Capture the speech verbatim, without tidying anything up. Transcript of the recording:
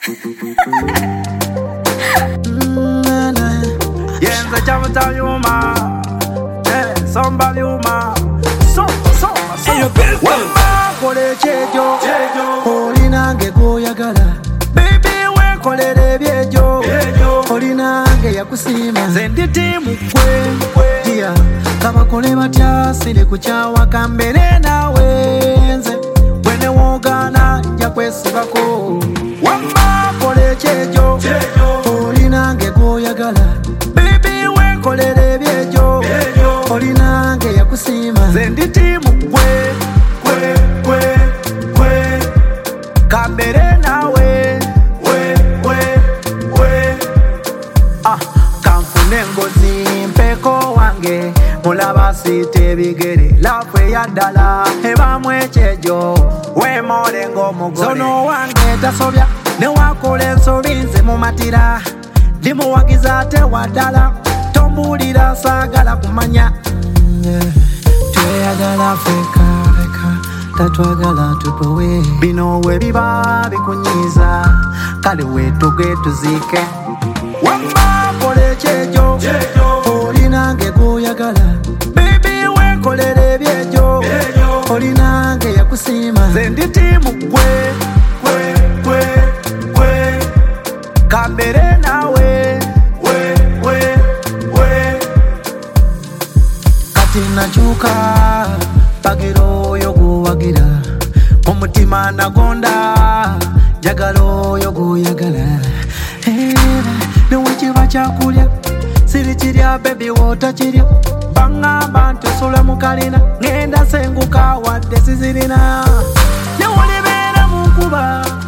Yenza chama cha yuma, eh, somebody yuma, so so so. Wema kole chejo, olinange goyagala. Baby we kole lebyejo, olinange yakusima. Zenditi mukwe, dia kaba kole batya sile kuchawa kambere nawe nze. Wene wogana nja kwesibako. Wema kole chejo, olinange goyagala. Baby we kole lebyejo, olinange yakusima. Zenditi mukwe, kwe kwe kwe kambere nawe we we we. Ah, kamfune ngozi mpeko wange mulaba site bigere lafwe yadala eba mwechejo we more ngo mugore zono wange tasobya ne wakole nsobinze mu matira limuwagiza ate wadala tombulira sagala kumanya tweyagala Afrika tatwagala tupowe bino we biba bikunyiza kale wetuge tuzike. Wamba kole chejo olinange goyagala. Baby we kole lebyejo olinange yakusima. Zenditi mukwe kwe kwe kwe kambere nawe we we we. Kati nachuka bagiro yogo wagira omutima nagonda jagalo yogo yagala. Hey, ne wachiva chakulya siri chirya baby wota chirya banga bantu sula mukalina ngenda senguka wadde sizirina ne ulibera mukuba